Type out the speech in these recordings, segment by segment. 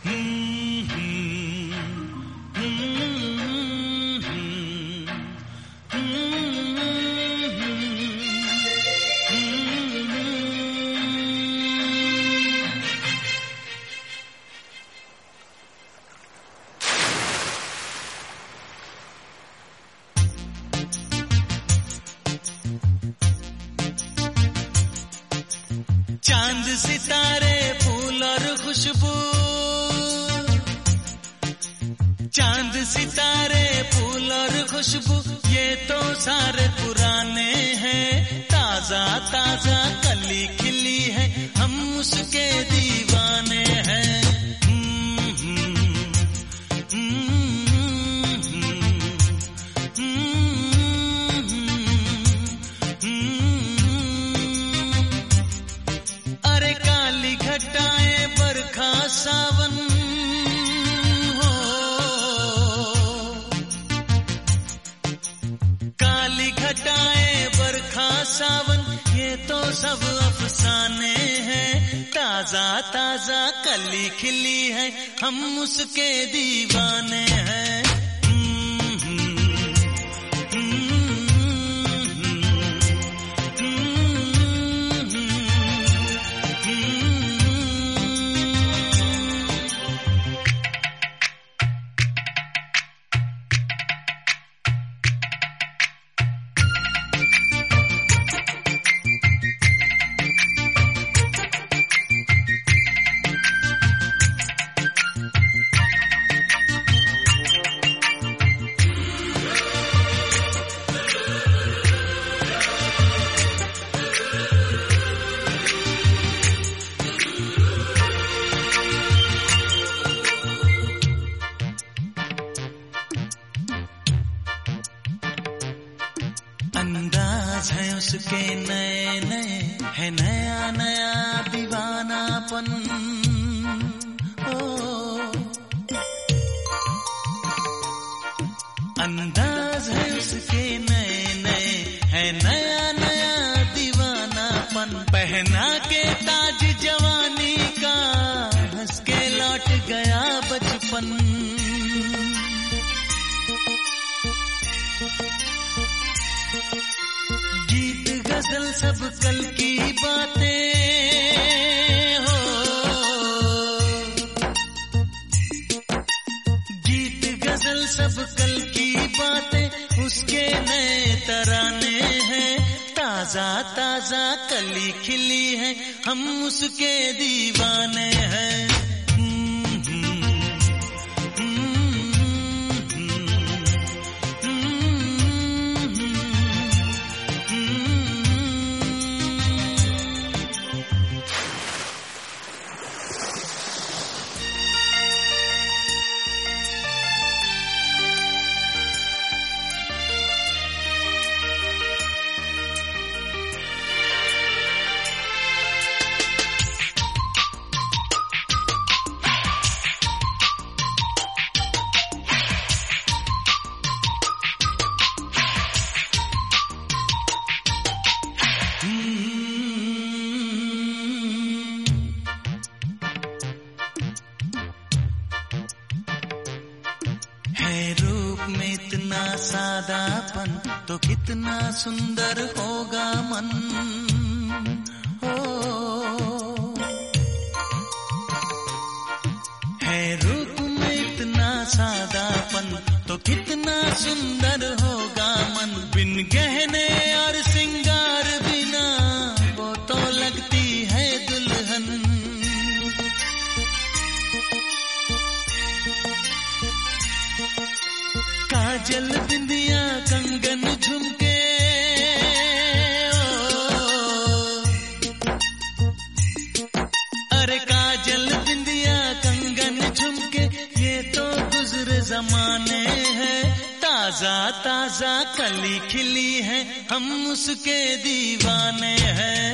चांद सितारे फूल और खुशबू, चांद सितारे फूल और खुशबू ये तो सारे पुराने हैं। ताजा ताजा कली खिली है, हम उसके दीवाने हैं। अरे काली घटाएं बरखा सावन हो, काली घटाएं बरखा सावन ये तो सब अफसाने हैं। ताजा ताजा कली खिली है, हम उसके दीवाने हैं। अंदाज है उसके नए नए, है नया नया दीवानापन। ओ अंदाज है उसके नए नए, है नया नया दीवानापन। पहना के ताज जवानी का, हंस के लौट गया बचपन। गीत गजल सब कल की बातें हो, गीत गजल सब कल की बातें उसके नए तराने हैं। ताजा ताजा कली खिली है, हम उसके दीवाने हैं। है रूप में इतना सादापन, तो कितना सुंदर होगा मन। हो है रूप में इतना सादापन, तो कितना सुंदर होगा मन। बिन गहने और सिंगार बिना वो तो लगती है दुल्हन। काजल बिंदिया कंगन झुमके, अरे काजल बिंदिया कंगन झुमके ये तो गुजरे जमाने हैं। ताजा ताजा कली खिली है, हम उसके दीवाने हैं।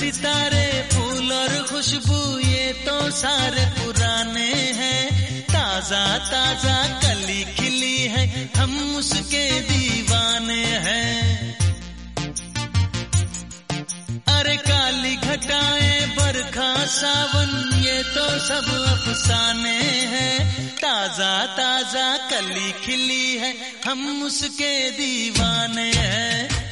सितारे फूल और खुशबू ये तो सारे पुराने हैं, ताजा ताजा कली खिली है हम उसके दीवाने हैं। अरे काली घटाएं बरखा सावन ये तो सब अफसाने हैं, ताजा ताजा कली खिली है हम उसके दीवाने हैं।